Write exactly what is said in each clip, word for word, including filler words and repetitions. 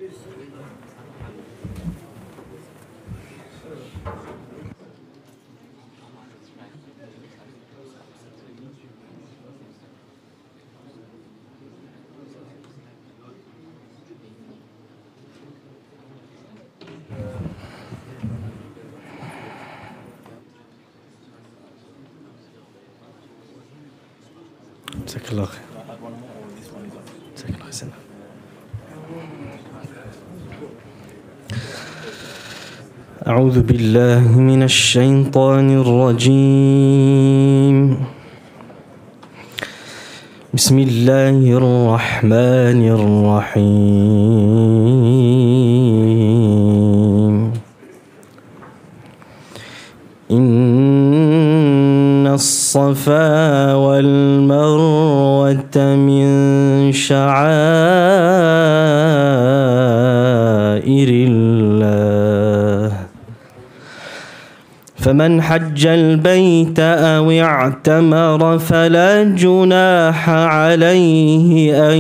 جزاك الله خير. جزاك الله خير. أعوذ بالله من الشيطان الرجيم. بسم الله الرحمن الرحيم. إن الصفا والمروة من شعائر الله، فمن حج البيت أو اعتمر فلا جناح عليه أن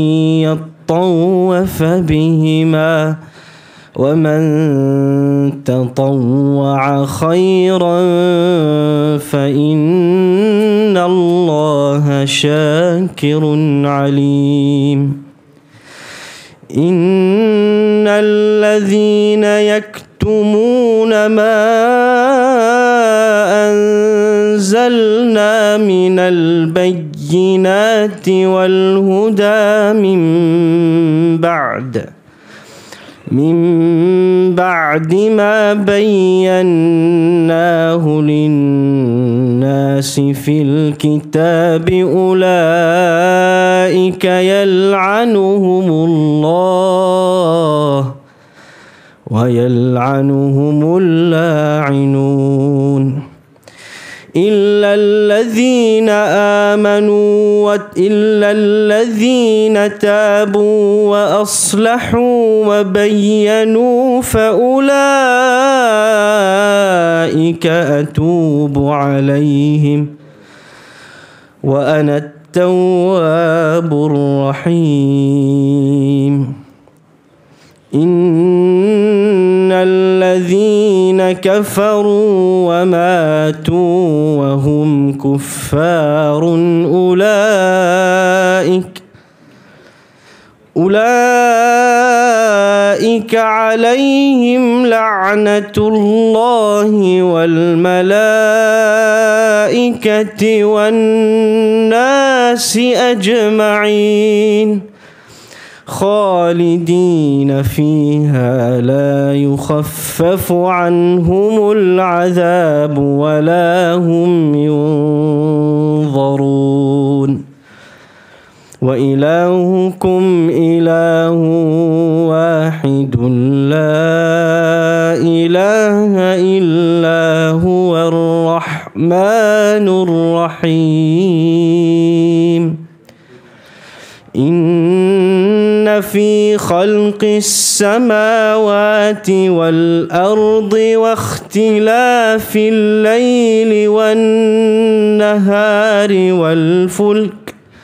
يطوف بهما، ومن تطوع خيرا فإن الله شاكر عليم. إن الذين يكتمون ما أنزلنا من البينات والهدى من بعد من بعد ما بيناه للناس في الكتاب أولئك يلعنهم الله ويلعنهم اللاعنون، إلا الذين آمنوا إلا الذين تابوا وأصلحوا وبينوا فأولئك أتوب عليهم وأنا التواب الرحيم. إن الذين كفروا وماتوا وهم كفار أولئك أولئك عليهم لعنة الله والملائكة والناس أجمعين خالدين فيها لا يخفف عنهم العذاب ولا هم ينظرون. وإلهكم إله واحد لا إله إلا هو الرحمن الرحيم. إن في خلق السماوات والأرض واختلاف الليل والنهار والفلك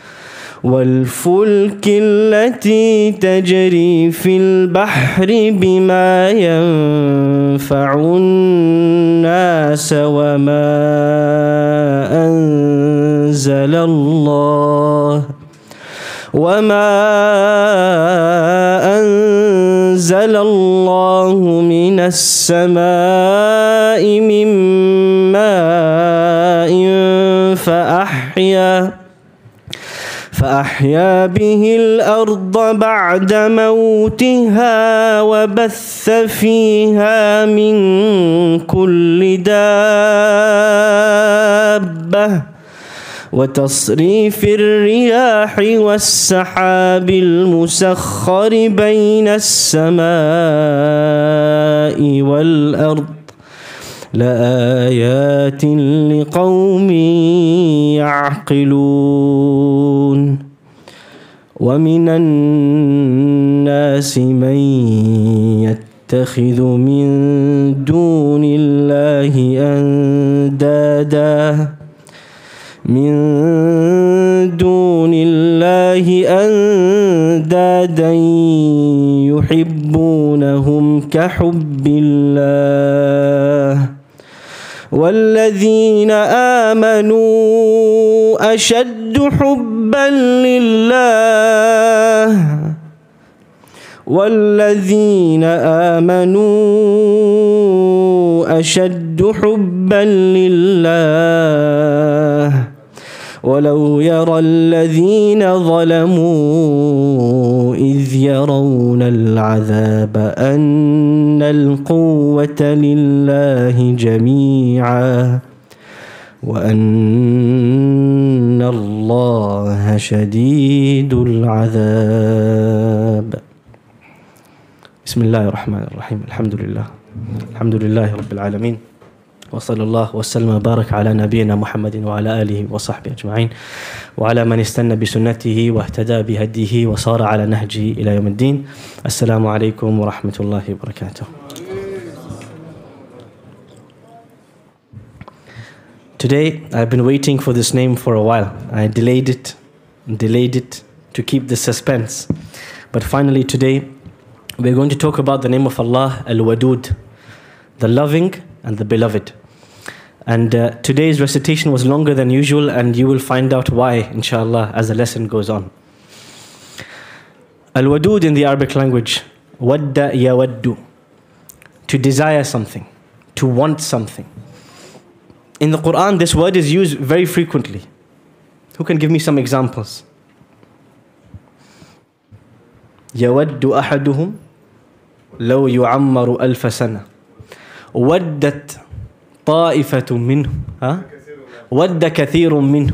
والفلك التي تجري في البحر بما ينفع الناس وما أنزل الله وما أنزل الله من السماء من ماء فأحيا فأحيا به الأرض بعد موتها وبث فيها من كل دابة وتصريف الرياح والسحاب المسخر بين السماء والأرض لآيات لقوم يعقلون. ومن الناس من يتخذ من دون الله أندادا من دون الله أندادا عبادا يحبونهم كحب الله والذين آمنوا أشد حبا لله والذين آمنوا أشد حبا لله ولو يرى الذين ظلموا إذ يرون العذاب أن القوة لله جميعا وأن الله شديد العذاب. بسم الله الرحمن الرحيم. الحمد لله الحمد لله رب العالمين وصلى الله وسلم وبارك على نبينا محمد وعلى آله وصحبه أجمعين وعلى من استنى بسنته واهتدى بهديه وصار على نهجه إلى يوم الدين. السلام عليكم ورحمة الله وبركاته. Today, I've been waiting for this name for a while. I delayed it, delayed it to keep the suspense. But finally today, we're going to talk about the name of Allah, Al-Wadud, the loving and the beloved. And uh, today's recitation was longer than usual, and you will find out why, inshallah, as the lesson goes on. Al-Wadud in the Arabic language, wadda yawaddu, to desire something, to want something. In the Quran, this word is used very frequently. Who can give me some examples? Yawaddu ahaduhum law yu'ammaru alfa sana. ودت طائفة منه ها ود كثير منه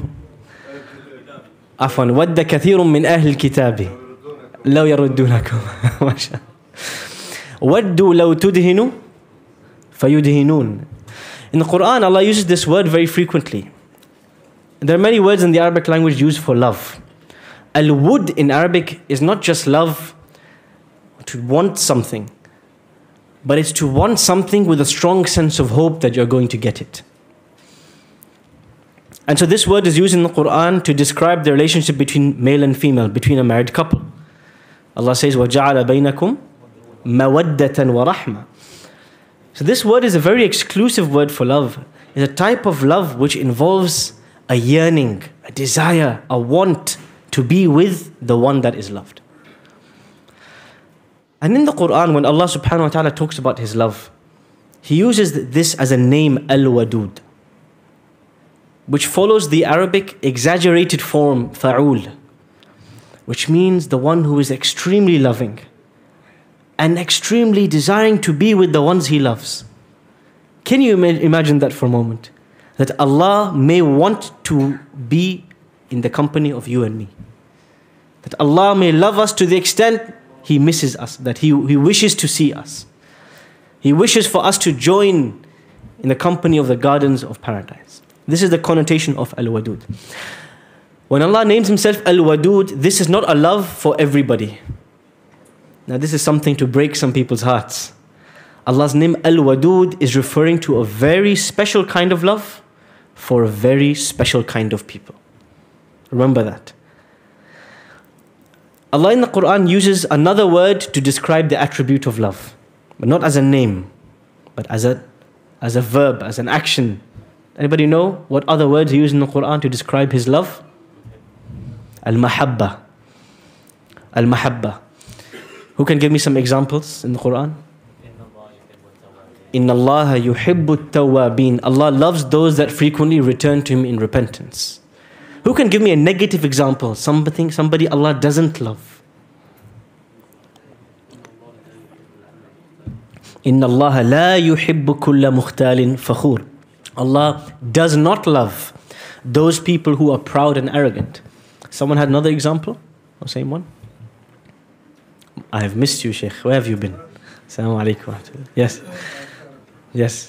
عفوا ود كثير من أهل الكتاب لو يردونكم ما شاء ودوا لو تدهنوا فيدهنون. In the Quran, Allah uses this word very frequently. There are many words in the Arabic language used for love. Al-Wud in Arabic is not just love, to want something, but it's to want something with a strong sense of hope that you're going to get it. And so this word is used in the Quran to describe the relationship between male and female, between a married couple. Allah says, وَجَعَلَ بَيْنَكُمْ مَوَدَّةً وَرَحْمَةً. So this word is a very exclusive word for love. It's a type of love which involves a yearning, a desire, a want to be with the one that is loved. And in the Quran, when Allah subhanahu wa ta'ala talks about His love, He uses this as a name, Al-Wadud, which follows the Arabic exaggerated form, Fa'ul, which means the one who is extremely loving and extremely desiring to be with the ones He loves. Can you ima- imagine that for a moment? That Allah may want to be in the company of you and me. That Allah may love us to the extent He misses us, that he, he wishes to see us. He wishes for us to join in the company of the gardens of paradise. This is the connotation of Al-Wadud. When Allah names Himself Al-Wadud, this is not a love for everybody. Now this is something to break some people's hearts. Allah's name Al-Wadud is referring to a very special kind of love for a very special kind of people. Remember that. Allah in the Quran uses another word to describe the attribute of love, but not as a name, but as a, as a verb, as an action. Anybody know what other words He used in the Quran to describe His love? Al-Mahabba. Al-Mahabba. Who can give me some examples in the Quran? Inna Allah yuhibbu at-tawwabin. Allah loves those that frequently return to Him in repentance. Who can give me a negative example? Something, somebody Allah doesn't love. Inna Allah la yuhibbu kulla mukhtalin fakhur. Allah does not love those people who are proud and arrogant. Someone had another example? Or same one? I have missed you, Sheikh. Where have you been? Assalamu alaikum. Yes. Yes.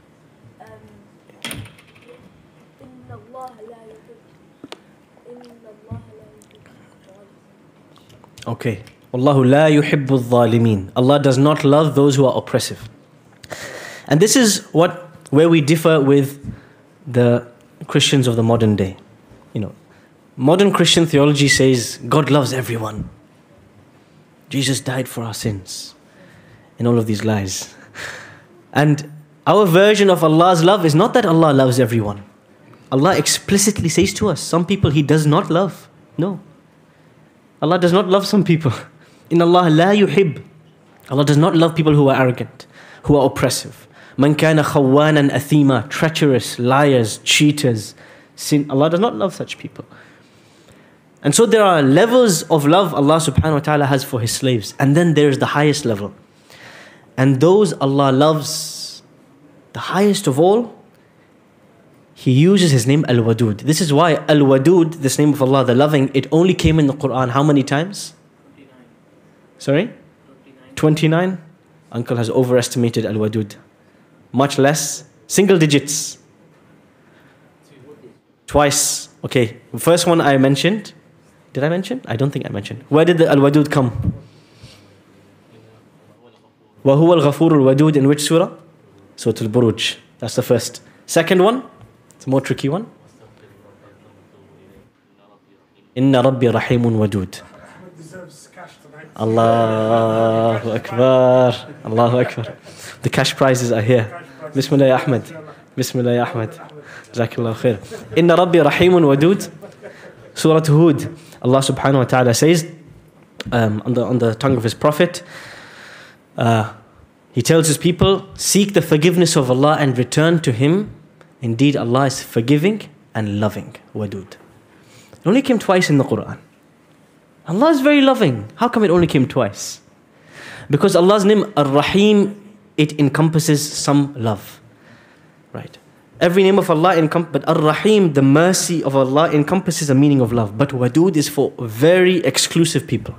Okay. Wallahu la yuhibbu al-zalimin. Allah does not love those who are oppressive. And this is what where we differ with the Christians of the modern day. You know, modern Christian theology says God loves everyone. Jesus died for our sins. And all of these lies. And our version of Allah's love is not that Allah loves everyone. Allah explicitly says to us, some people He does not love. No. Allah does not love some people. In Allah la yuhib. Allah does not love people who are arrogant, who are oppressive. Man kana khawanan athima, treacherous, liars, cheaters, sin. Allah does not love such people. And so there are levels of love Allah subhanahu wa ta'ala has for His slaves. And then there is the highest level. And those Allah loves, the highest of all, He uses His name Al-Wadud. This is why Al-Wadud, this name of Allah, the loving, it only came in the Quran how many times? twenty-nine. Sorry? twenty-nine? Uncle has overestimated Al-Wadud. Much less. Single digits. Twice. Okay. The first one I mentioned. Did I mention? I don't think I mentioned. Where did the Al-Wadud come? وَهُوَ الْغَفُورُ الْوَدُودُ in which surah? Surah Al-Buruj. That's the first. Second one? It's a more tricky one. Inna Rabbi Rahimun Wadud. Allahu Akbar. Allahu Akbar. The cash prizes are here. Bismillah Ahmed. Bismillah Ahmed. Jazakallah khair. Inna Rabbi Rahimun Wadud. Surah Hud. Allah subhanahu wa ta'ala says um, on, the, on the tongue of His Prophet, uh, He tells His people, seek the forgiveness of Allah and return to Him. Indeed, Allah is forgiving and loving. Wadud. It only came twice in the Quran. Allah is very loving. How come it only came twice? Because Allah's name, Ar-Rahim, it encompasses some love. Right? Every name of Allah encompasses, but Ar-Rahim, the mercy of Allah, encompasses a meaning of love. But Wadud is for very exclusive people.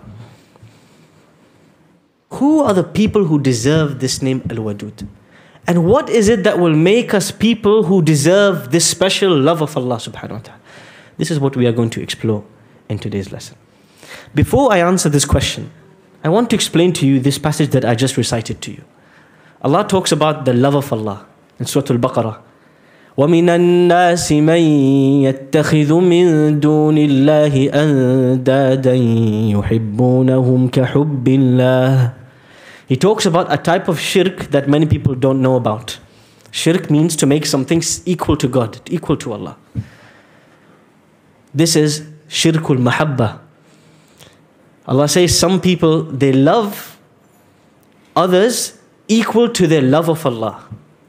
Who are the people who deserve this name Al-Wadud? And what is it that will make us people who deserve this special love of Allah subhanahu wa ta'ala? This is what we are going to explore in today's lesson. Before I answer this question, I want to explain to you this passage that I just recited to you. Allah talks about the love of Allah in Surah Al-Baqarah. وَمِنَ النَّاسِ مَن يَتَّخِذُ مِن دُونِ اللَّهِ أَندَادًا يُحِبُّونَهُمْ كَحُبِّ اللَّهِ. He talks about a type of shirk that many people don't know about. Shirk means to make something equal to God, equal to Allah. This is shirkul mahabba. Allah says some people, they love others equal to their love of Allah.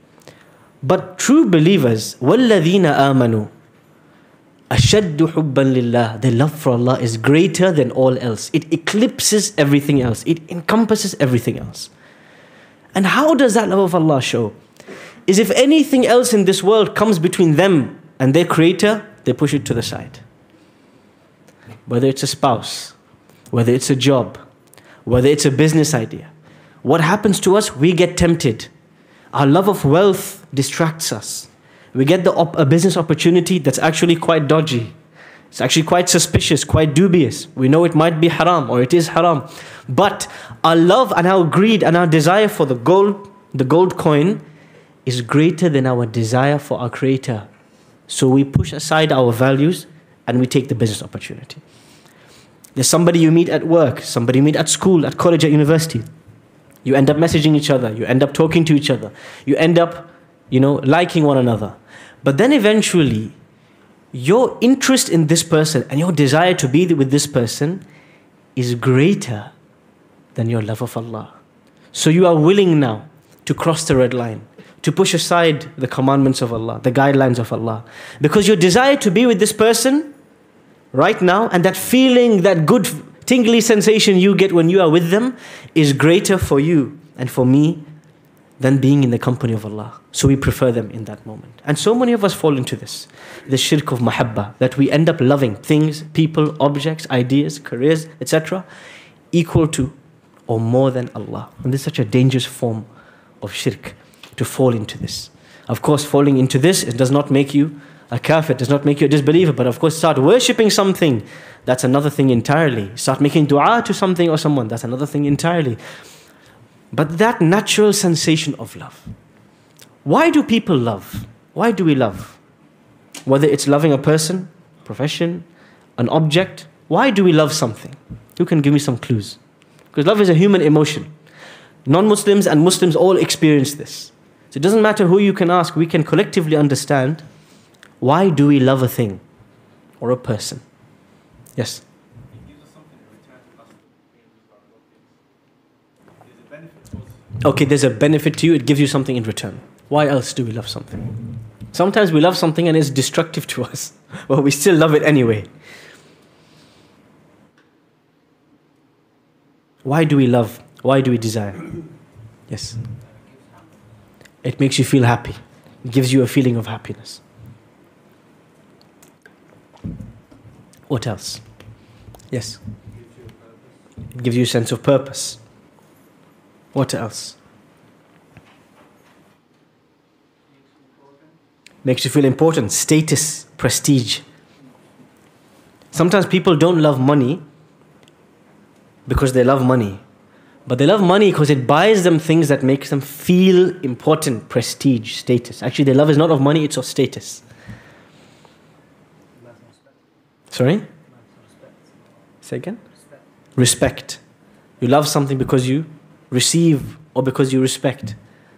But true believers, وَالَّذِينَ آمَنُوا أَشَدُّ حُبًّا لِلَّهِ. Their love for Allah is greater than all else. It eclipses everything else. It encompasses everything else. And how does that love of Allah show? Is if anything else in this world comes between them and their Creator, they push it to the side. Whether it's a spouse, whether it's a job, whether it's a business idea. What happens to us? We get tempted. Our love of wealth distracts us. We get the op- a business opportunity that's actually quite dodgy. It's actually quite suspicious, quite dubious. We know it might be haram or it is haram. But our love and our greed and our desire for the gold, the gold coin is greater than our desire for our Creator. So we push aside our values and we take the business opportunity. There's somebody you meet at work, somebody you meet at school, at college, at university. You end up messaging each other. You end up talking to each other. You end up, you know, liking one another. But then eventually, your interest in this person and your desire to be with this person is greater than your love of Allah. So you are willing now to cross the red line, to push aside the commandments of Allah, the guidelines of Allah. Because your desire to be with this person right now, and that feeling, that good tingly sensation you get when you are with them is greater for you and for me than being in the company of Allah. So we prefer them in that moment. And so many of us fall into this, the shirk of mahabba, that we end up loving things, people, objects, ideas, careers, et cetera, equal to or more than Allah. And this is such a dangerous form of shirk, to fall into this. Of course, falling into this, it does not make you a kafir, does not make you a disbeliever, but of course start worshipping something, that's another thing entirely. Start making dua to something or someone, that's another thing entirely. But that natural sensation of love. Why do people love? Why do we love? Whether it's loving a person, profession, an object, why do we love something? Who can give me some clues? Because love is a human emotion. Non-Muslims and Muslims all experience this. So it doesn't matter who you can ask, we can collectively understand, why do we love a thing or a person? Yes? It gives us something in return to us being with our loved ones. There's a benefit to us. Okay, there's a benefit to you, it gives you something in return. Why else do we love something? Sometimes we love something and it's destructive to us, but we still love it anyway. Why do we love? Why do we desire? Yes? It makes you feel happy. It gives you a feeling of happiness. What else? Yes? It gives you a sense of purpose. What else? Makes you feel important. Status, prestige. Sometimes people don't love money because they love money. But they love money because it buys them things that makes them feel important, prestige, status. Actually, their love is not of money, it's of status. Sorry? Say again? Respect. Respect. You love something because you receive or because you respect.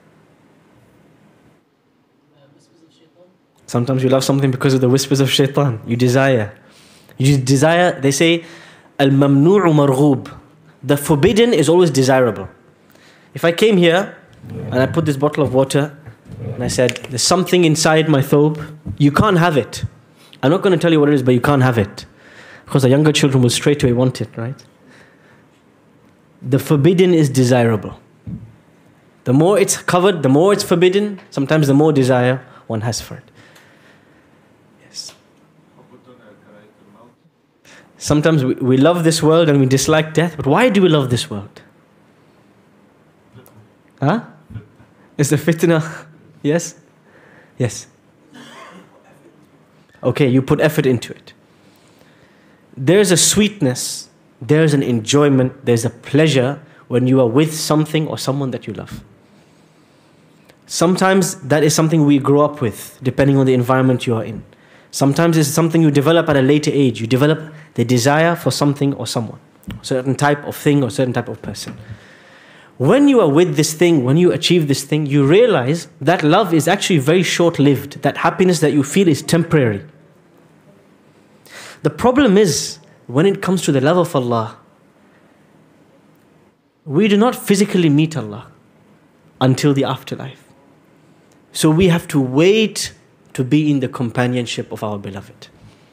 Sometimes you love something because of the whispers of shaitan. You desire. You desire, they say, al-mamnu'u marghub. The forbidden is always desirable. If I came here and I put this bottle of water and I said, there's something inside my thobe, you can't have it. I'm not going to tell you what it is, but you can't have it. Because the younger children will straight away want it, right? The forbidden is desirable. The more it's covered, the more it's forbidden, sometimes the more desire one has for it. Yes. Sometimes we, we love this world and we dislike death, but why do we love this world? Huh? It's the fitna. Yes? Yes. Okay, you put effort into it. There's a sweetness, there's an enjoyment, there's a pleasure when you are with something or someone that you love. Sometimes that is something we grow up with, depending on the environment you are in. Sometimes it's something you develop at a later age. You develop the desire for something or someone, a certain type of thing or certain type of person. When you are with this thing, when you achieve this thing, you realize that love is actually very short-lived. That happiness that you feel is temporary. The problem is, when it comes to the love of Allah, we do not physically meet Allah until the afterlife. So we have to wait to be in the companionship of our beloved.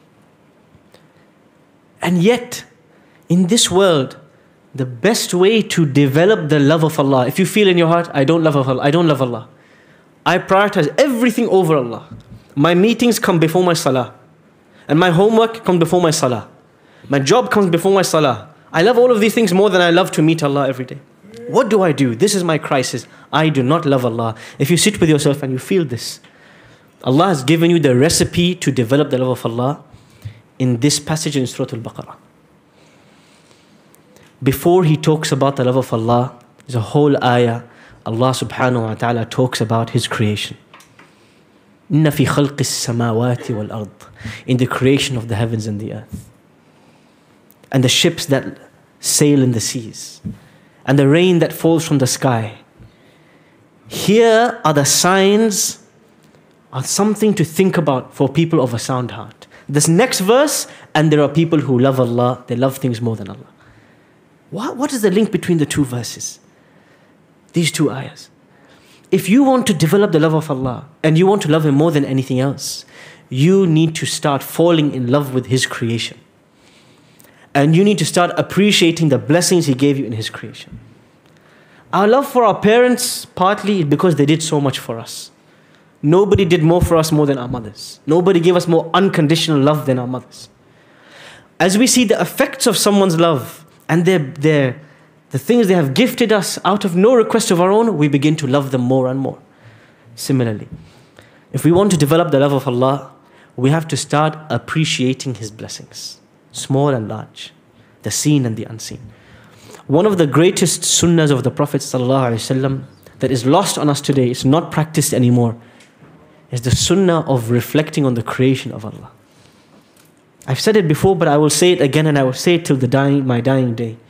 And yet, in this world, the best way to develop the love of Allah, if you feel in your heart, I don't love Allah, I don't love Allah, I prioritize everything over Allah. My meetings come before my salah. And my homework comes before my salah. My job comes before my salah. I love all of these things more than I love to meet Allah every day. What do I do? This is my crisis. I do not love Allah. If you sit with yourself and you feel this, Allah has given you the recipe to develop the love of Allah in this passage in Surah Al-Baqarah. Before He talks about the love of Allah, there's a whole ayah. Allah subhanahu wa ta'ala talks about His creation. إِنَّ فِي خَلْقِ السَّمَاوَاتِ وَالْأَرْضِ. In the creation of the heavens and the earth. And the ships that sail in the seas. And the rain that falls from the sky. Here are the signs, are something to think about for people of a sound heart. This next verse, and there are people who love Allah, they love things more than Allah. What, what is the link between the two verses? These two ayahs. If you want to develop the love of Allah, and you want to love Him more than anything else, you need to start falling in love with His creation. And you need to start appreciating the blessings He gave you in His creation. Our love for our parents, partly because they did so much for us. Nobody did more for us more than our mothers. Nobody gave us more unconditional love than our mothers. As we see the effects of someone's love and their, their, the things they have gifted us out of no request of our own, we begin to love them more and more. Similarly, if we want to develop the love of Allah, we have to start appreciating His blessings, small and large, the seen and the unseen. One of the greatest sunnahs of the Prophet ﷺ that is lost on us today, it's not practiced anymore, is the sunnah of reflecting on the creation of Allah. I've said it before, but I will say it again, and I will say it till the dying, my dying day.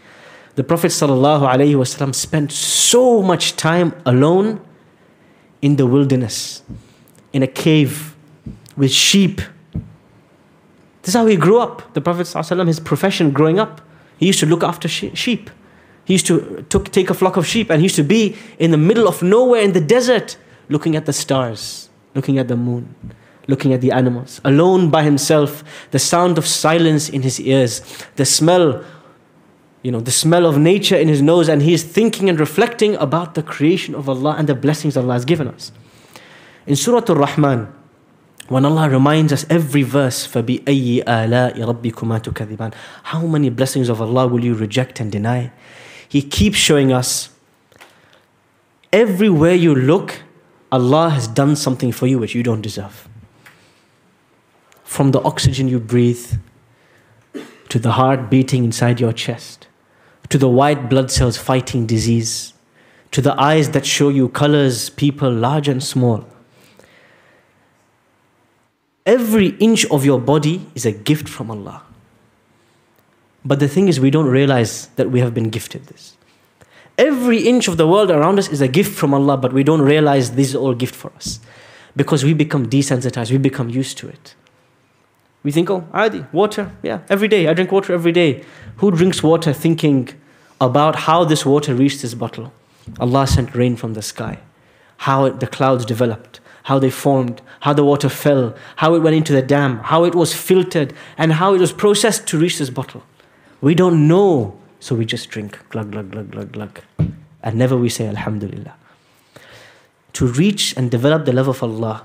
The Prophet ﷺ spent so much time alone in the wilderness, in a cave, with sheep. This is how he grew up. The Prophet ﷺ, his profession growing up, he used to look after sheep. He used to took, take a flock of sheep, and he used to be in the middle of nowhere in the desert, looking at the stars, looking at the moon, looking at the animals, alone by himself, the sound of silence in his ears, the smell, you know, the smell of nature in his nose, and he is thinking and reflecting about the creation of Allah and the blessings Allah has given us. In Surah Al-Rahman, when Allah reminds us every verse, فَبِأَيِّ آلَاءِ رَبِّكُمَا تُكَذِّبَانِ, how many blessings of Allah will you reject and deny? He keeps showing us, everywhere you look, Allah has done something for you which you don't deserve. From the oxygen you breathe, to the heart beating inside your chest, to the white blood cells fighting disease, to the eyes that show you colors, people large and small. Every inch of your body is a gift from Allah. But the thing is, we don't realize that we have been gifted this. Every inch of the world around us is a gift from Allah, but we don't realize this is all gift for us. Because we become desensitized, we become used to it. We think, oh, adi, water, yeah, every day, I drink water every day. Who drinks water thinking about how this water reached this bottle? Allah sent rain from the sky, how it, the clouds developed, how they formed, how the water fell, how it went into the dam, how it was filtered, and how it was processed to reach this bottle. We don't know, so we just drink, glug, glug, glug, glug, glug. And never we say, Alhamdulillah. To reach and develop the love of Allah,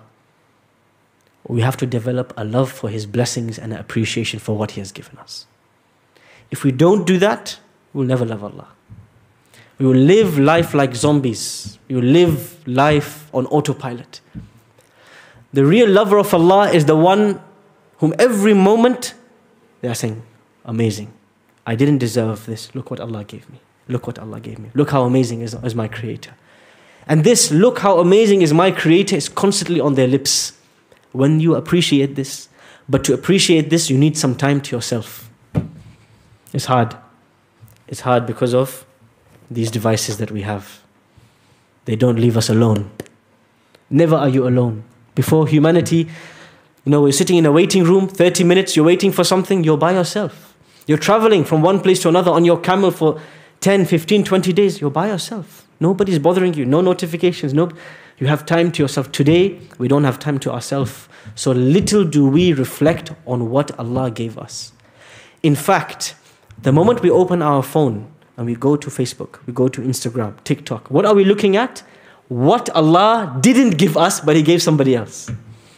we have to develop a love for His blessings and an appreciation for what He has given us. If we don't do that, we'll never love Allah. We will live life like zombies. We will live life on autopilot. The real lover of Allah is the one whom every moment they are saying, amazing. I didn't deserve this. Look what Allah gave me. Look what Allah gave me. Look how amazing is, is my Creator. And this, look how amazing is my Creator, is constantly on their lips. When you appreciate this, but to appreciate this, you need some time to yourself. It's hard. It's hard because of these devices that we have. They don't leave us alone. Never are you alone. Before humanity, you know, we're sitting in a waiting room, thirty minutes, you're waiting for something, you're by yourself. You're traveling from one place to another on your camel for ten, fifteen, twenty days, you're by yourself. Nobody's bothering you, no notifications, no. You have time to yourself. Today, we don't have time to ourselves. So little do we reflect on what Allah gave us. In fact, the moment we open our phone and we go to Facebook, we go to Instagram, TikTok, what are we looking at? What Allah didn't give us, but He gave somebody else.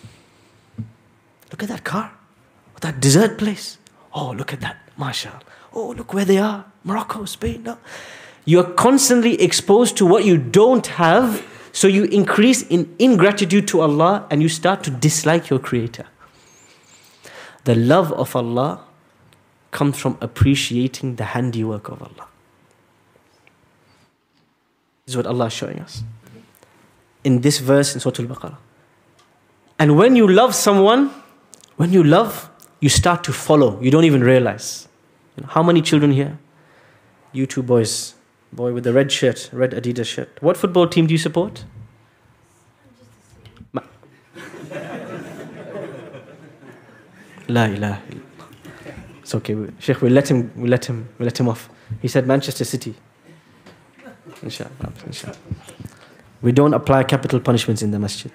Look at that car. That desert place. Oh, look at that. MashaAllah. Oh, look where they are. Morocco, Spain. No. You are constantly exposed to what you don't have. So you increase in ingratitude to Allah and you start to dislike your Creator. The love of Allah comes from appreciating the handiwork of Allah. This is what Allah is showing us in this verse in Surah Al-Baqarah. And when you love someone, when you love, you start to follow. You don't even realize. You know, how many children here? You two boys. Boy with the red shirt, red Adidas shirt. What football team do you support? Ma- La ilaha illallah. It's okay. Sheikh, we'll let him, we'll let him, we'll let him off. He said Manchester City. Inshallah, inshallah. We don't apply capital punishments in the masjid.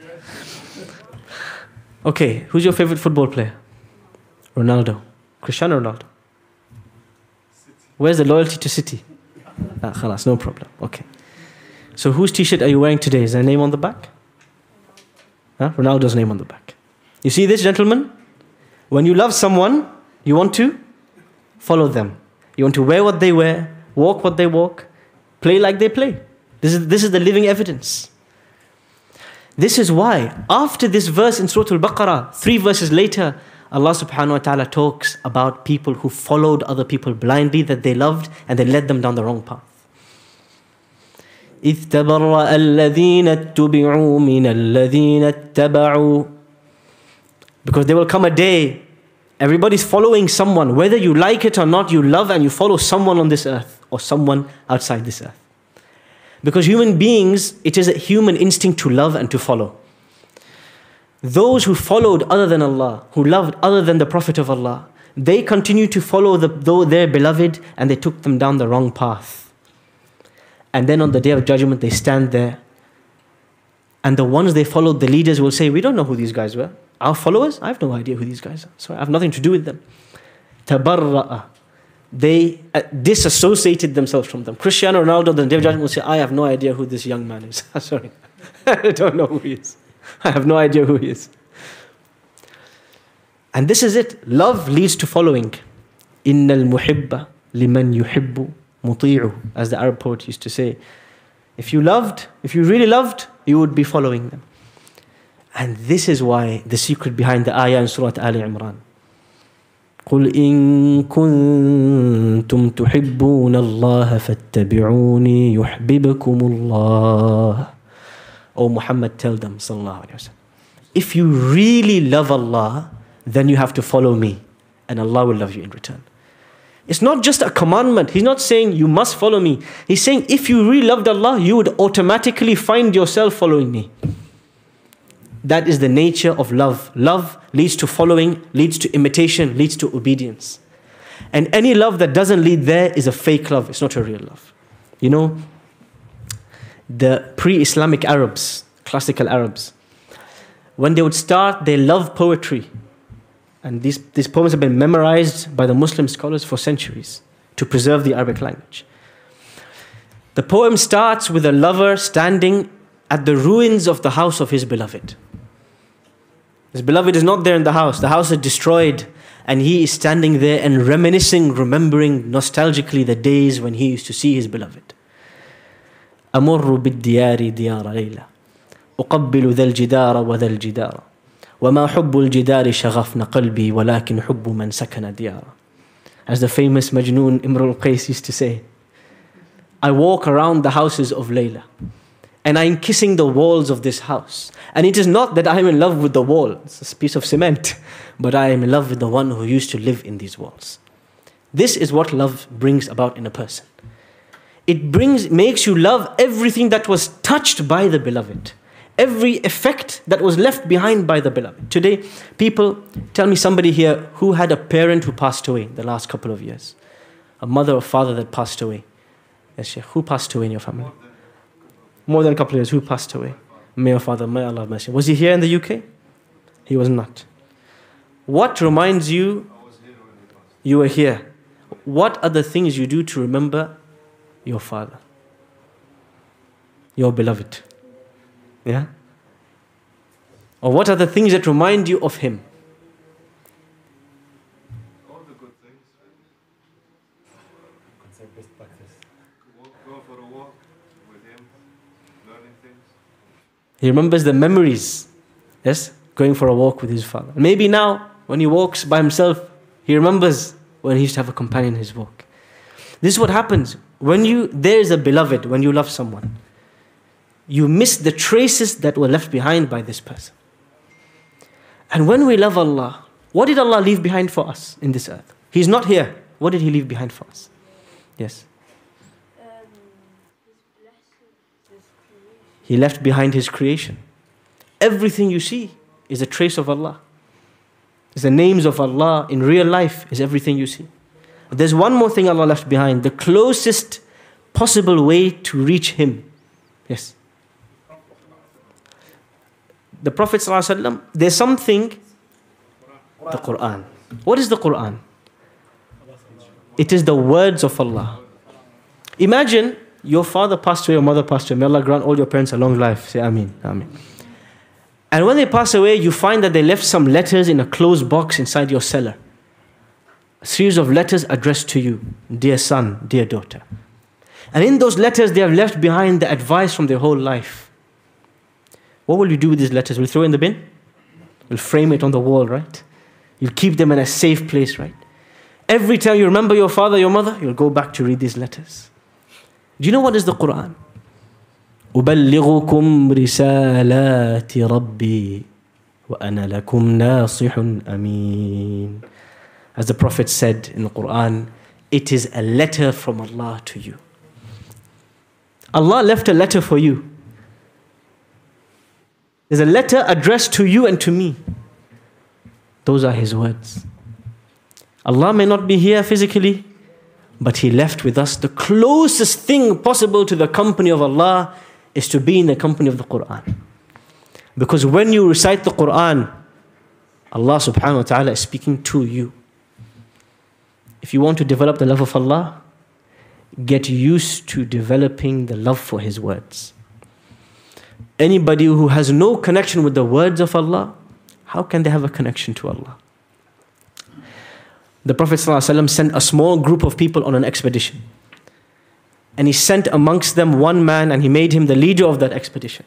Okay, who's your favorite football player? Ronaldo. Cristiano Ronaldo. Where's the loyalty to City? Ah, khalas, no problem. Okay. So whose t-shirt are you wearing today? Is there a name on the back? Huh? Ronaldo's name on the back. You see this, gentlemen? When you love someone, you want to follow them. You want to wear what they wear, walk what they walk, play like they play. This is, this is the living evidence. This is why, after this verse in Surah Al-Baqarah, three verses later, Allah subhanahu wa ta'ala talks about people who followed other people blindly that they loved and they led them down the wrong path. إِذْ تَبَرَّأَ الَّذِينَ اتُّبِعُوا مِنَ الَّذِينَ اتَّبَعُوا. Because there will come a day, everybody's following someone. Whether you like it or not, you love and you follow someone on this earth. or someone outside this earth. Because human beings, it is a human instinct to love and to follow. Those who followed other than Allah, who loved other than the Prophet of Allah, they continued to follow the, though their beloved, and they took them down the wrong path. And then on the Day of Judgment, they stand there. And the ones they followed, the leaders will say, we don't know who these guys were. Our followers, I have no idea who these guys are. Sorry, I have nothing to do with them. Tabarra'a. They uh, disassociated themselves from them. Cristiano Ronaldo on the Day of Judgment will say, I have no idea who this young man is. Sorry, I don't know who he is. I have no idea who he is. And this is it. Love leads to following. إِنَّ الْمُحِبَّ لِمَنْ يُحِبُّ مُطِيعُ, as the Arab poet used to say. If you loved, if you really loved, you would be following them. And this is why the secret behind the ayah in Surah Ali Imran. قُلْ إِن كُنتُمْ تُحِبُّونَ اللَّهَ فَاتَّبِعُونِي يُحْبِبْكُمُ اللَّهُ. O Muhammad, tell them, sallallahu alayhi wa sallam, if you really love Allah, then you have to follow me, and Allah will love you in return. It's not just a commandment. He's not saying you must follow me. He's saying if you really loved Allah, you would automatically find yourself following me. That is the nature of love. Love leads to following, leads to imitation, leads to obedience. And any love that doesn't lead there is a fake love. It's not a real love. You know, the pre-Islamic Arabs, classical Arabs, when they would start their love poetry, and these, these poems have been memorized by the Muslim scholars for centuries to preserve the Arabic language. The poem starts with a lover standing at the ruins of the house of his beloved. His beloved is not there in the house. The house is destroyed, and he is standing there and reminiscing, remembering nostalgically the days when he used to see his beloved. أمر بالديار ديار ليلى أقبل ذا الجدار وذا الجدار وما حب الجدار شغفن قلبي ولكن حب من سكن ديارا. As the famous Majnoon Imrul Qais used to say, I walk around the houses of Layla, and I am kissing the walls of this house. And it is not that I am in love with the wall, it's a piece of cement, but I am in love with the one who used to live in these walls. This is what love brings about in a person. It brings, makes you love everything that was touched by the beloved. Every effect that was left behind by the beloved. Today, people, tell me somebody here who had a parent who passed away the last couple of years. A mother or father that passed away. Yes, Sheikh. Who passed away in your family? More than a couple of years. Who passed away? May your father, may Allah bless him. Was he here in the U K? He was not. What reminds you you were here? What are the things you do to remember your father? Your beloved. Yeah? Or what are the things that remind you of him? All the good things. Go for a walk with him, learning things. He remembers the memories. Yes? Going for a walk with his father. Maybe now, when he walks by himself, he remembers when he used to have a companion in his walk. This is what happens. When you, there is a beloved, when you love someone, you miss the traces that were left behind by this person. And when we love Allah, what did Allah leave behind for us in this earth? He's not here. What did He leave behind for us? Yes. Um, his blessing, his creation. He left behind His creation. Everything you see is a trace of Allah. It's the names of Allah in real life is everything you see. There's one more thing Allah left behind. The closest possible way to reach Him. Yes. The Prophet ﷺ, there's something, the Quran. What is the Quran? It is the words of Allah. Imagine your father passed away, your mother passed away. May Allah grant all your parents a long life. Say Ameen. Ameen. And when they pass away, you find that they left some letters in a closed box inside your cellar. A series of letters addressed to you, dear son, dear daughter. And in those letters, they have left behind the advice from their whole life. What will you do with these letters? Will you throw it in the bin? You'll frame it on the wall, right? You'll keep them in a safe place, right? Every time you remember your father, your mother, you'll go back to read these letters. Do you know what is the Quran? أُبَلِّغُكُمْ رِسَالَاتِ رَبِّي وَأَنَا لَكُمْ نَاصِحٌ أَمِينٌ. As the Prophet said in the Quran, it is a letter from Allah to you. Allah left a letter for you. There's a letter addressed to you and to me. Those are His words. Allah may not be here physically, but He left with us the closest thing possible to the company of Allah is to be in the company of the Quran. Because when you recite the Quran, Allah subhanahu wa ta'ala is speaking to you. If you want to develop the love of Allah, get used to developing the love for His words. Anybody who has no connection with the words of Allah, how can they have a connection to Allah? The Prophet ﷺ sent a small group of people on an expedition. And he sent amongst them one man and he made him the leader of that expedition.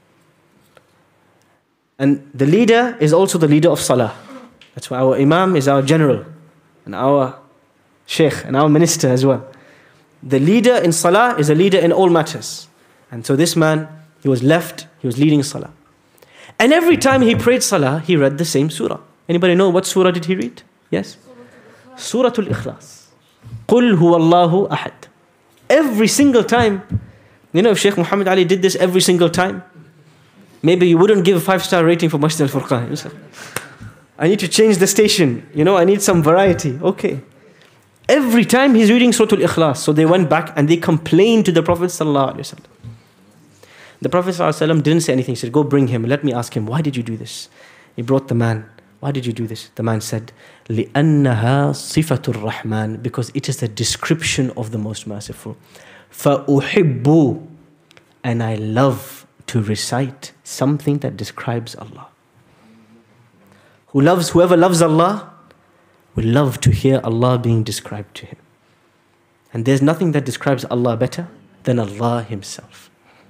And the leader is also the leader of Salah. That's why our Imam is our general and our Sheikh and our minister as well. The leader in Salah is a leader in all matters. And so this man, he was left, he was leading Salah. And every time he prayed Salah, he read the same surah. Anybody know what surah did he read? Yes? Surah Al-Ikhlas. Qul huwa Allahu ahad. Every single time. You know, if Shaykh Muhammad Ali did this every single time, maybe you wouldn't give a five-star rating for Masjid al-Furqan. I need to change the station. You know, I need some variety. Okay. Every time he's reading Surah Al-Ikhlas. So they went back and they complained to the Prophet sallallahu alaihi wasallam. The Prophet sallallahu alaihi wasallam didn't say anything. He said, go bring him. Let me ask him, why did you do this? He brought the man. Why did you do this? The man said, لِأَنَّهَا صِفَةُ الرَّحْمَنِ, because it is the description of the Most Merciful. فَأُحِبُّ, and I love to recite something that describes Allah. Who loves, whoever loves Allah will love to hear Allah being described to him. And there's nothing that describes Allah better than Allah Himself.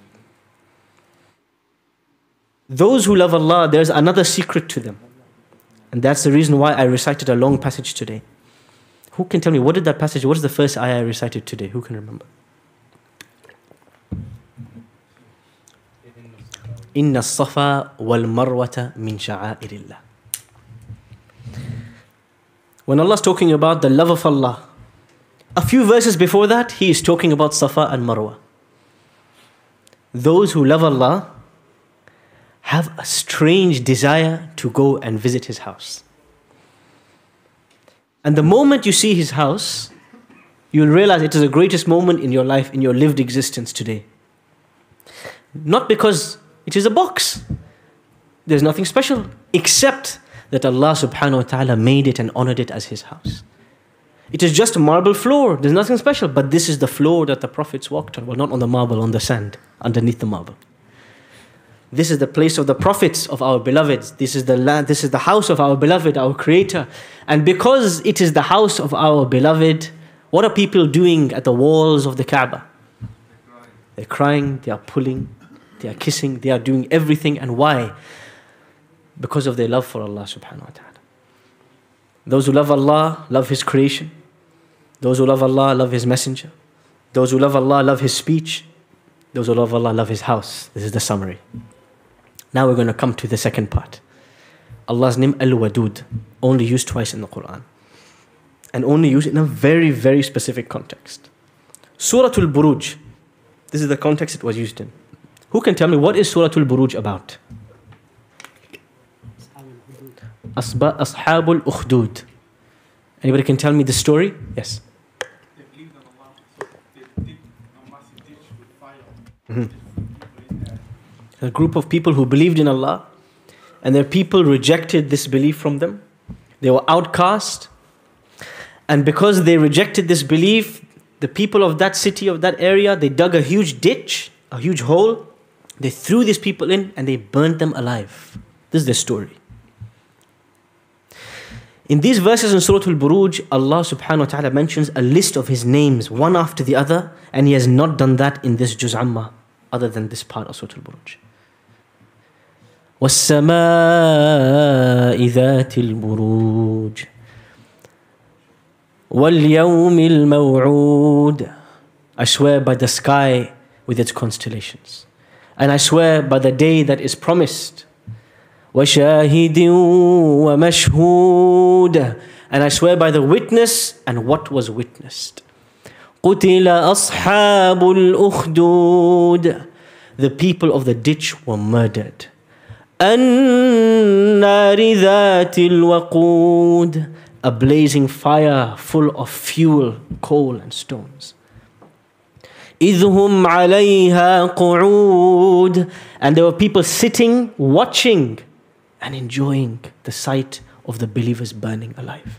Those who love Allah, there's another secret to them. And that's the reason why I recited a long passage today. Who can tell me, what did that passage, what is the first ayah I recited today? Who can remember? Inna as-safa wal marwata min sha'airillah. When Allah is talking about the love of Allah, a few verses before that, He is talking about Safa and Marwa. Those who love Allah have a strange desire to go and visit His house. And the moment you see His house, you'll realize it is the greatest moment in your life, in your lived existence today. Not because it is a box. There's nothing special, except that Allah subhanahu wa ta'ala made it and honored it as His house. It is just a marble floor. There's nothing special, but this is the floor that the prophets walked on. Well, not on the marble, on the sand, underneath the marble. This is the place of the prophets of our beloveds. This is the land, this is the house of our beloved, our creator. And because it is the house of our beloved, what are people doing at the walls of the Kaaba? They're crying, they are pulling, they are kissing, they are doing everything. And why? Because of their love for Allah subhanahu wa ta'ala. Those who love Allah, love His creation. Those who love Allah, love His messenger. Those who love Allah, love His speech. Those who love Allah, love His house. This is the summary. Now we're going to come to the second part. Allah's name Al-Wadud, only used twice in the Quran. And only used in a very, very specific context. Surah Al-Buruj. This is the context it was used in. Who can tell me what is Surah Al-Buruj about? Asba Ashabul Ukhdud. Anybody can tell me the story? Yes. They believed in Allah, so they dig a massive ditch with fire. Mm-hmm. A group of people who believed in Allah, and their people rejected this belief from them. They were outcast. And because they rejected this belief, the people of that city, of that area, they dug a huge ditch, a huge hole. They threw these people in and they burned them alive. This is the story. In these verses in Surah Al-Buruj, Allah subhanahu wa ta'ala mentions a list of His names, one after the other, and He has not done that in this Juz Amma, other than this part of Surah Al-Buruj. وَالسَّمَاءِ ذَاتِ الْبُرُوجِ وَالْيَوْمِ الْمَوْعُودِ. I swear by the sky with its constellations. And I swear by the day that is promised. وَشَاهِدٍ وَمَشْهُودٍ. and I swear by the witness and what was witnessed. قُتِلَ أَصْحَابُ الْأُخْدُودِ. The people of the ditch were murdered. النَّارِ ذَاتِ الْوَقُودِ. A blazing fire full of fuel, coal and stones. إِذْ هُمْ عَلَيْهَا قُعُودٌ. And there were people sitting, watching and enjoying the sight of the believers burning alive.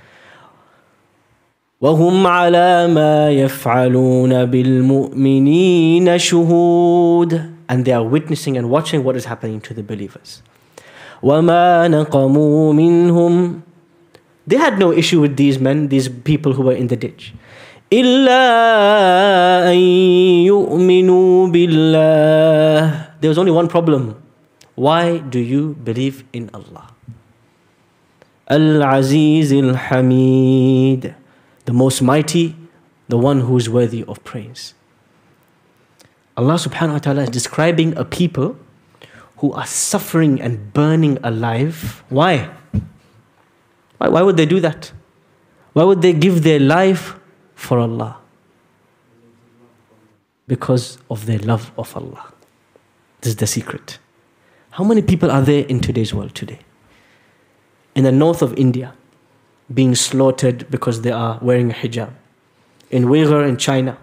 وَهُمْ عَلَى مَا يَفْعَلُونَ بِالْمُؤْمِنِينَ شُهُودٌ. And they are witnessing and watching what is happening to the believers. وَمَا نَقَمُوا مِنْهُمْ. They had no issue with these men, these people who were in the ditch. إِلَّا أَن يُؤْمِنُوا بِاللَّهِ. There was only one problem. Why do you believe in Allah? Al-Aziz al-Hamid. The most mighty, the one who is worthy of praise. Allah subhanahu wa ta'ala is describing a people who are suffering and burning alive. Why? Why, why would they do that? Why would they give their life for Allah? Because of their love of Allah. This is the secret. How many people are there in today's world today? In the north of India, being slaughtered because they are wearing a hijab. In Uyghur in China,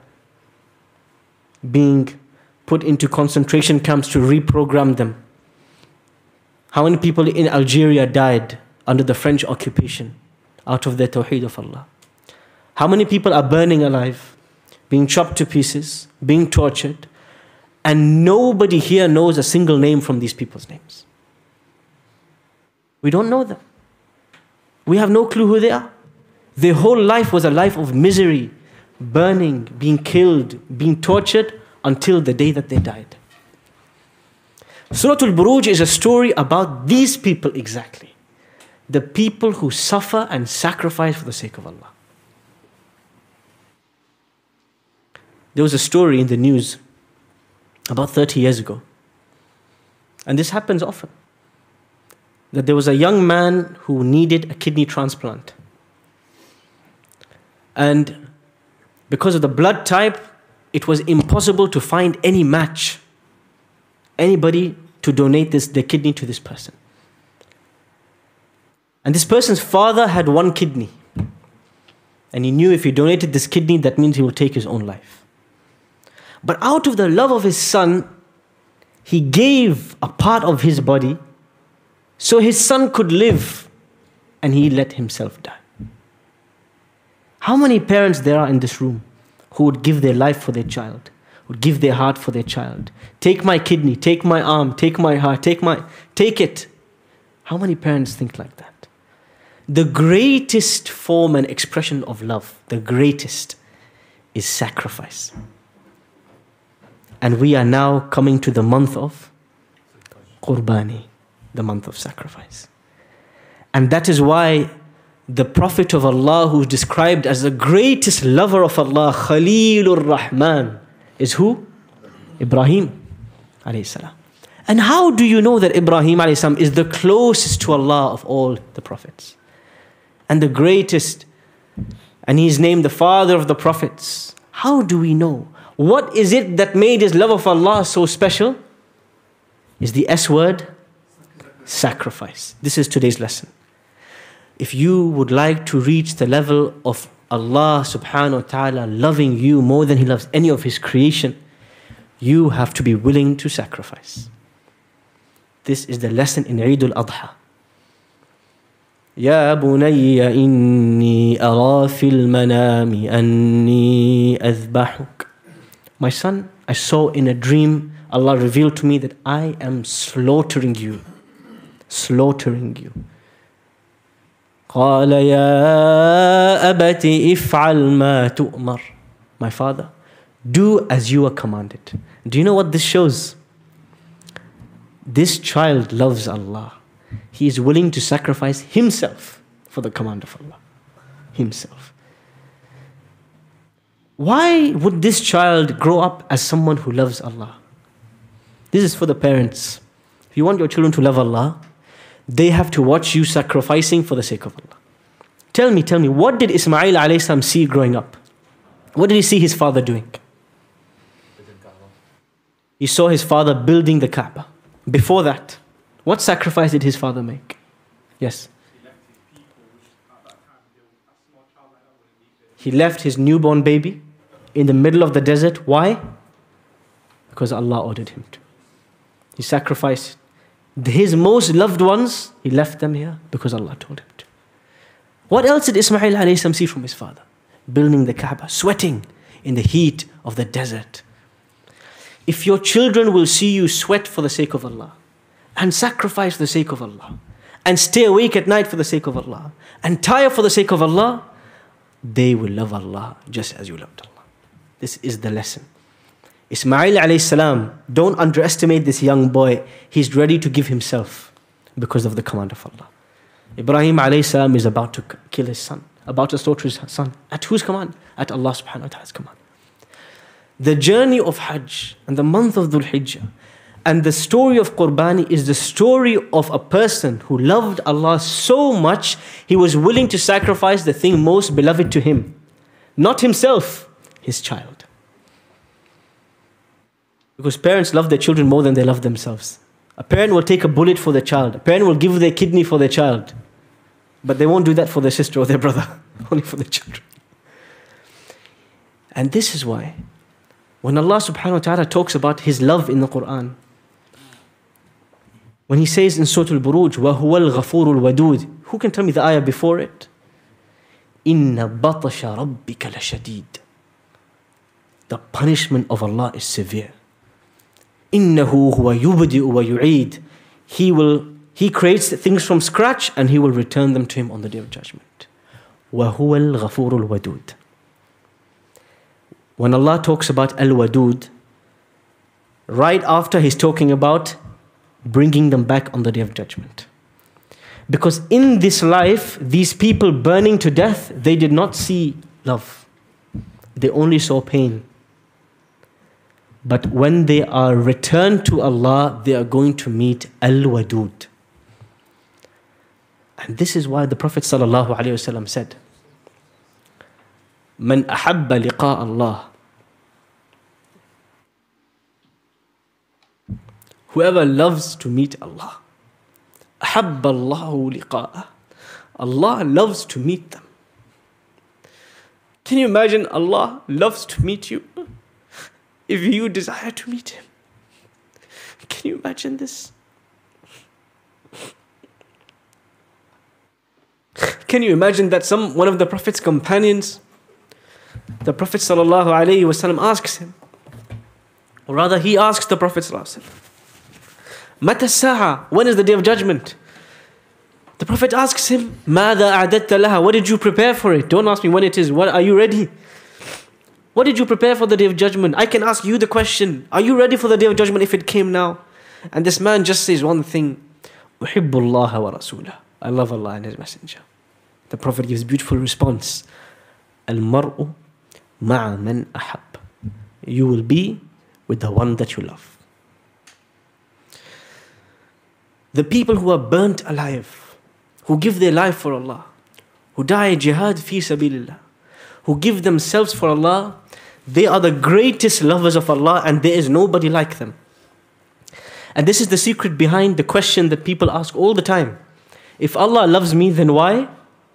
being put into concentration camps to reprogram them. How many people in Algeria died under the French occupation out of their tawheed of Allah? How many people are burning alive, being chopped to pieces, being tortured, and nobody here knows a single name from these people's names? We don't know them. We have no clue who they are. Their whole life was a life of misery, burning, being killed, being tortured until the day that they died. Surah Al-Buruj is a story about these people exactly. The people who suffer and sacrifice for the sake of Allah. There was a story in the news about thirty years ago. And this happens often. That there was a young man who needed a kidney transplant. And because of the blood type, it was impossible to find any match, anybody to donate this, their kidney to this person. And this person's father had one kidney. And he knew if he donated this kidney, that means he will take his own life. But out of the love of his son, he gave a part of his body so his son could live, and he let himself die. How many parents there are in this room who would give their life for their child, would give their heart for their child? Take my kidney, take my arm, take my heart, take my, take it. How many parents think like that? The greatest form and expression of love, the greatest, is sacrifice. And we are now coming to the month of Qurbani, the month of sacrifice. And that is why the Prophet of Allah, who is described as the greatest lover of Allah, Khalilur Rahman, is who? Ibrahim alayhi salam. And how do you know that Ibrahim alayhi salam is the closest to Allah of all the prophets? And the greatest, and he is named the father of the prophets. How do we know? What is it that made his love of Allah so special? Is the S word, sacrifice. This is today's lesson. If you would like to reach the level of Allah subhanahu wa ta'ala loving you more than he loves any of his creation, you have to be willing to sacrifice. This is the lesson in Eid al-Adha. يا بني إني أرى في المنام أني أذبحك. My son, I saw in a dream, Allah revealed to me that I am slaughtering you. Slaughtering you. قال يا أبت افعل ما تؤمر. My father, do as you are commanded. Do you know what this shows? This child loves Allah. He is willing to sacrifice himself for the command of Allah. Himself. Why would this child grow up as someone who loves Allah? This is for the parents. If you want your children to love Allah, they have to watch you sacrificing for the sake of Allah. Tell me, tell me, what did Ismail alayhi salam see growing up? What did he see his father doing? He saw his father building the Kaaba. Before that, what sacrifice did his father make? Yes. He left his people, which at that time, they were, a small child like that wouldn't leave it. He left his newborn baby in the middle of the desert. Why? Because Allah ordered him to. He sacrificed his most loved ones. He left them here because Allah told him to. What else did Ismail alayhi salam see from his father? Building the Kaaba, sweating in the heat of the desert. If your children will see you sweat for the sake of Allah, and sacrifice for the sake of Allah, and stay awake at night for the sake of Allah, and tire for the sake of Allah, they will love Allah just as you loved Allah. This is the lesson. Ismail alayhi salam, don't underestimate this young boy. He's ready to give himself because of the command of Allah. Ibrahim alayhi salam is about to kill his son, about to slaughter his son. At whose command? At Allah subhanahu wa ta'ala's command. The journey of Hajj and the month of Dhul Hijjah and the story of Qurbani is the story of a person who loved Allah so much, he was willing to sacrifice the thing most beloved to him. Not himself, his child. Because parents love their children more than they love themselves. A parent will take a bullet for their child. A parent will give their kidney for their child. But they won't do that for their sister or their brother. Only for their children. And this is why, when Allah subhanahu wa ta'ala talks about His love in the Quran, when He says in Surah Al-Buruj, وَهُوَ الْغَفُورُ الْوَدُودُ, who can tell me the ayah before it? إِنَّ بَطَشَ رَبِّكَ لَشَدِيدٌ. The punishment of Allah is severe. إِنَّهُ هُوَ يُبْدِئُ وَيُعِيدُ. He will, He creates things from scratch and He will return them to Him on the Day of Judgment. وَهُوَ الْغَفُورُ الْوَدُودُ. When Allah talks about Al-Wadud, right after He's talking about bringing them back on the Day of Judgment. Because in this life, these people burning to death, they did not see love. They only saw pain. But when they are returned to Allah, they are going to meet Al-Wadud. And this is why the Prophet ﷺ said, من أحب لقاء الله. Whoever loves to meet Allah, أحب الله لقاءه. Allah loves to meet them. Can you imagine Allah loves to meet you if you desire to meet Him? Can you imagine this? Can you imagine that some one of the Prophet's companions, the Prophet sallallahu alaihi wasallam asks him, or rather he asks the Prophet sallallahu alaihi wasallam, Mata as-sa'a, when is the Day of Judgment? The Prophet asks him, Mada a'datta laha, what did you prepare for it? Don't ask me when it is. What, are you ready? What did you prepare for the Day of Judgment? I can ask you the question, are you ready for the Day of Judgment if it came now? And this man just says one thing, أُحِبُّ اللَّهَ وَرَسُولَهُ. I love Allah and His Messenger. The Prophet gives a beautiful response. Al-mar'u ma'a man ahab. You will be with the one that you love. The people who are burnt alive, who give their life for Allah, who die jihad fi sabilillah, who give themselves for Allah, they are the greatest lovers of Allah and there is nobody like them. And this is the secret behind the question that people ask all the time. If Allah loves me, then why?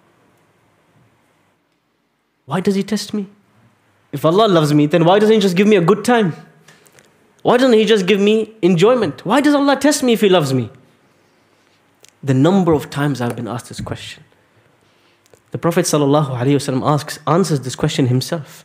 Why does He test me? If Allah loves me, then why doesn't He just give me a good time? Why doesn't He just give me enjoyment? Why does Allah test me if He loves me? The number of times I've been asked this question. The Prophet ﷺ asks, answers this question himself.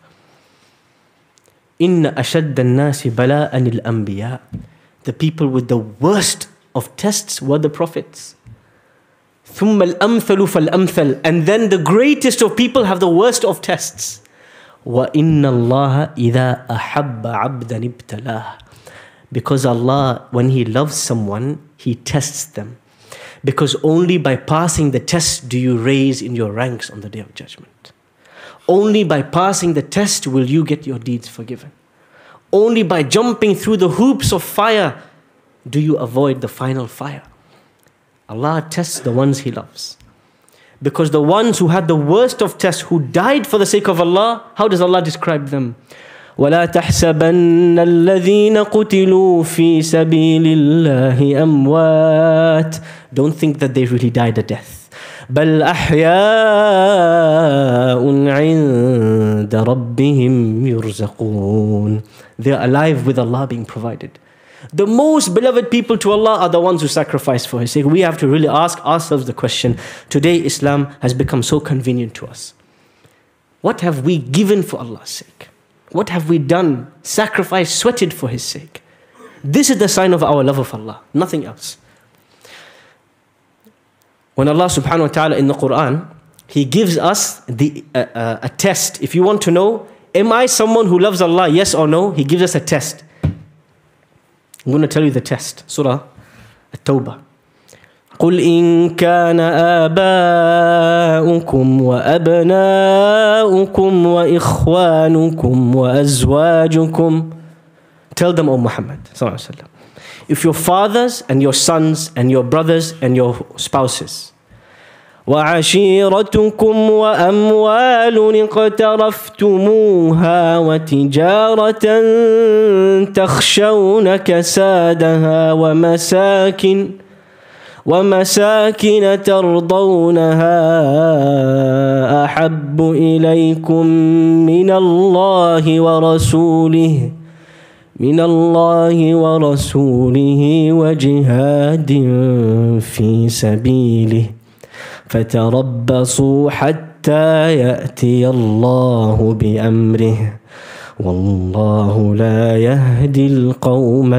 Inna ashadda an-nasi bala'an al-anbiya. The people with the worst of tests were the prophets. ثُمَّ الْأَمْثَلُ فَالْأَمْثَلُ. And then the greatest of people have the worst of tests. وَإِنَّ اللَّهَ إِذَا أَحَبَّ عَبْدًا ابْتَلَاهُ. Because Allah, when He loves someone, He tests them. Because only by passing the test do you raise in your ranks on the Day of Judgment. Only by passing the test will you get your deeds forgiven. Only by jumping through the hoops of fire do you avoid the final fire. Allah tests the ones He loves. Because the ones who had the worst of tests, who died for the sake of Allah, how does Allah describe them? وَلَا تَحْسَبَنَّ الَّذِينَ قُتِلُوا فِي سَبِيلِ اللَّهِ أَمْوَاتٍ. Don't think that they really died a death. بَلْ أَحْيَاءٌ عِنْدَ رَبِّهِمْ يُرْزَقُونَ. They are alive with Allah being provided. The most beloved people to Allah are the ones who sacrifice for His sake. We have to really ask ourselves the question, today Islam has become so convenient to us. What have we given for Allah's sake? What have we done, sacrificed, sweated for His sake? This is the sign of our love of Allah, nothing else. When Allah subhanahu wa ta'ala in the Quran, He gives us the, uh, uh, a test. If you want to know, am I someone who loves Allah, yes or no? He gives us a test. I'm going to tell you the test. Surah At-Tawbah. قُلْ إِن كَانَ آبَاؤُكُمْ وَأَبْنَاؤُكُمْ وَإِخْوَانُكُمْ وَأَزْوَاجُكُمْ. Tell them, O Muhammad, if your fathers and your sons and your brothers and your spouses, وعشيرتكم وأموال اقترفتموها وتجارة تخشون كسادها ومساكن ومساكن ترضونها أحب إليكم من الله ورسوله من الله ورسوله وجهاد في سبيله فتربصوا حتى يأتي الله بأمره والله لا يهدي القوم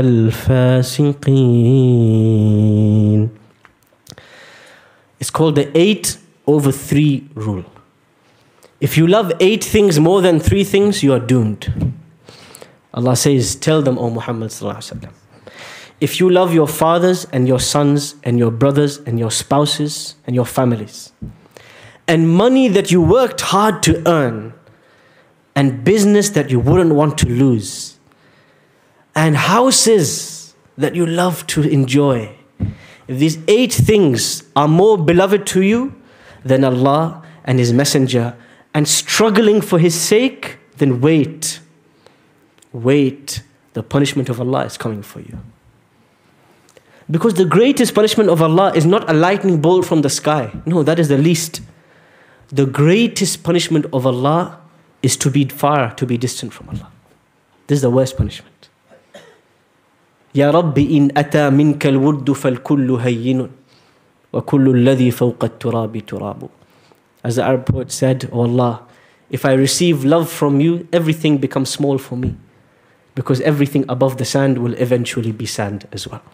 الفاسقين. It's called the eight over three rule. If you love eight things more than three things, you are doomed. Allah says, tell them, O Muhammad sallallahu alaihi wasallam, if you love your fathers and your sons and your brothers and your spouses and your families, and money that you worked hard to earn, and business that you wouldn't want to lose, and houses that you love to enjoy, if these eight things are more beloved to you than Allah and His Messenger, and struggling for His sake, then wait. Wait. The punishment of Allah is coming for you. Because the greatest punishment of Allah is not a lightning bolt from the sky. No, that is the least. The greatest punishment of Allah is to be far, to be distant from Allah. This is the worst punishment. يا رب إن أتى منك الود فالكل هين وكل الذي فوق التراب تراب. As the Arab poet said, O Allah, if I receive love from you, everything becomes small for me. Because everything above the sand will eventually be sand as well.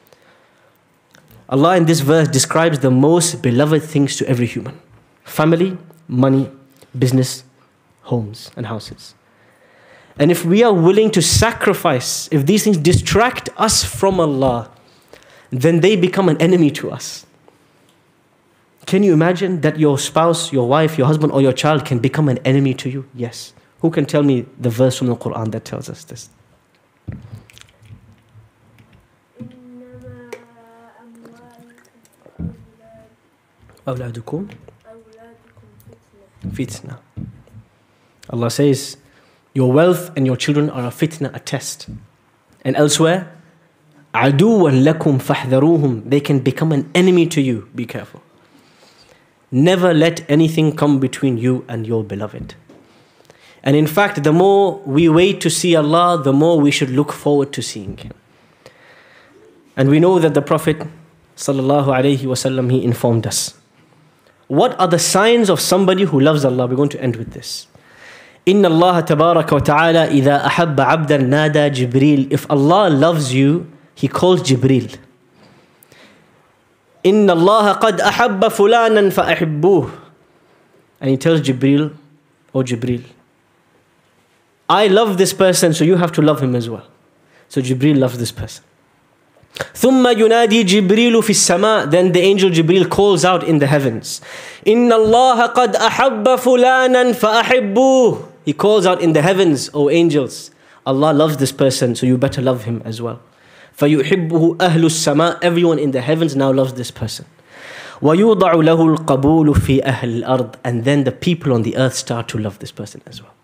Allah in this verse describes the most beloved things to every human. Family, money, business, homes and houses. And if we are willing to sacrifice, if these things distract us from Allah, then they become an enemy to us. Can you imagine that your spouse, your wife, your husband or your child can become an enemy to you? Yes. Who can tell me the verse from the Quran that tells us this? أولادكم fitna. Allah says, your wealth and your children are a fitna, a test. And elsewhere, عَدُوًا لَكُمْ فَاحْذَرُوهُمْ. They can become an enemy to you. Be careful. Never let anything come between you and your beloved. And in fact, the more we wait to see Allah, the more we should look forward to seeing Him. And we know that the Prophet sallallahu alaihi wasallam, he informed us. What are the signs of somebody who loves Allah? We're going to end with this. Inna Allah tabaraka wa ta'ala idha ahabba abdan nada Jibril. If Allah loves you, He calls Jibril. Inna Allah qad ahabba fulanan fa ahibbuh. And He tells Jibril, oh Jibril, I love this person, so you have to love him as well. So Jibril loves this person. ثُمَّ يُنَادِي جِبْرِيلُ فِي السَّمَاءِ. Then the angel Jibril calls out in the heavens. إِنَّ اللَّهَ قَدْ أَحَبَّ فُلَانًا فَأَحِبُّوهُ. He calls out in the heavens, O angels, Allah loves this person, so you better love him as well. فَيُحِبُّهُ أَهْلُ السَّمَاءِ. Everyone in the heavens now loves this person. وَيُوضَعُ لَهُ الْقَبُولُ فِي أَهْلِ الْأَرْضِ. And then the people on the earth start to love this person as well.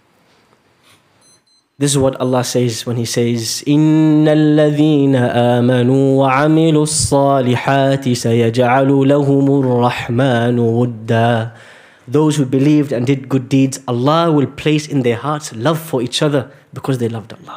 This is what Allah says when He says, إِنَّ الَّذِينَ آمَنُوا وَعَمِلُوا الصَّالِحَاتِ سَيَجْعَلُ لَهُمُ الرَّحْمَنُ وُدًّا. Those who believed and did good deeds, Allah will place in their hearts love for each other because they loved Allah.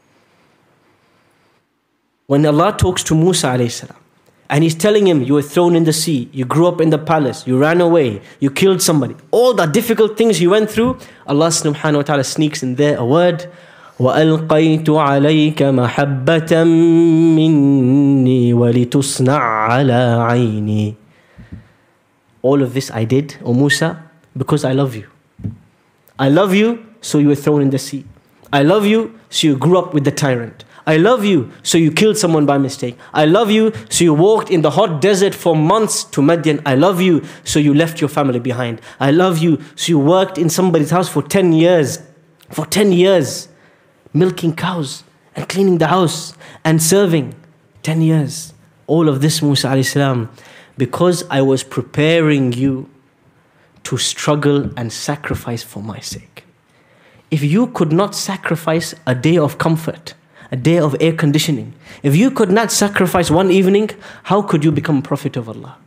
When Allah talks to Musa alayhi salam, and He's telling him, you were thrown in the sea, you grew up in the palace, you ran away, you killed somebody, all the difficult things you went through, Allah subhanahu wa ta'ala sneaks in there a word, وَأَلْقَيْتُ عَلَيْكَ مَحَبَّةً مِّنِّي وَلِتُصْنَعَ عَلَىٰ عَيْنِي. All of this I did, O Musa, because I love you. I love you, so you were thrown in the sea. I love you, so you grew up with the tyrant. I love you, so you killed someone by mistake. I love you, so you walked in the hot desert for months to Madian. I love you, so you left your family behind. I love you, so you worked in somebody's house for ten years. For ten years. Milking cows and cleaning the house and serving. ten years. All of this, Musa alayhi salam, because I was preparing you to struggle and sacrifice for my sake. If you could not sacrifice a day of comfort, a day of air conditioning, if you could not sacrifice one evening, how could you become a prophet of Allah?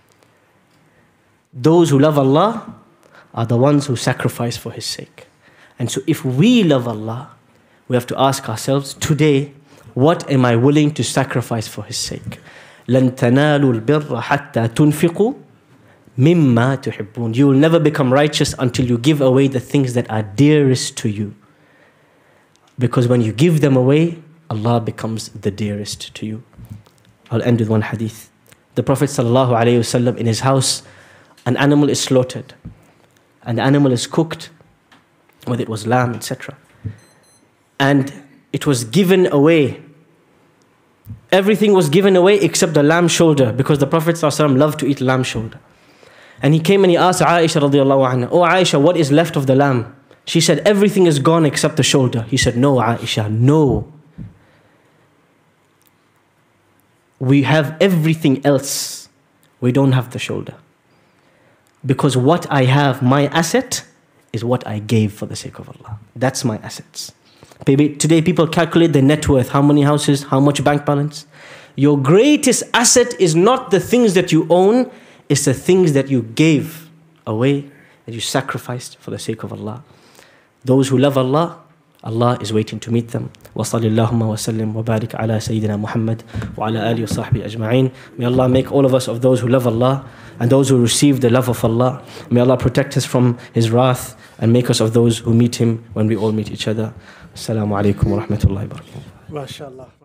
Those who love Allah are the ones who sacrifice for His sake. And so if we love Allah, we have to ask ourselves today, what am I willing to sacrifice for His sake? لَن تَنَالُوا الْبِرَّ حَتَّى تُنْفِقُوا مِمَّا تُحِبُّونَ. You will never become righteous until you give away the things that are dearest to you. Because when you give them away, Allah becomes the dearest to you. I'll end with one hadith. The Prophet ﷺ, in his house, an animal is slaughtered. And the animal is cooked, whether it was lamb, et cetera. And it was given away. Everything was given away except the lamb shoulder, because the Prophet ﷺ loved to eat lamb shoulder. And he came and he asked Aisha radiallahu anha, "Oh Aisha, what is left of the lamb?" She said, "Everything is gone except the shoulder." He said, "No, Aisha, no. We have everything else. We don't have the shoulder. Because what I have, my asset, is what I gave for the sake of Allah. That's my assets." Baby, today people calculate their net worth, how many houses, how much bank balance. Your greatest asset is not the things that you own, it's the things that you gave away, that you sacrificed for the sake of Allah. Those who love Allah, Allah is waiting to meet them. وَصَلِّ اللَّهُمَّ وَسَلِّمْ وَبَارِكْ عَلَى سَيِّدِنَا مُحَمَّدٍ وَعَلَى آلِهِ وَصَحْبِهِ أَجْمَعِينَ. May Allah make all of us of those who love Allah and those who receive the love of Allah. May Allah protect us from His wrath and make us of those who meet Him when we all meet each other. Assalamu alaikum wa rahmatullahi wa barakatuh. MashaAllah.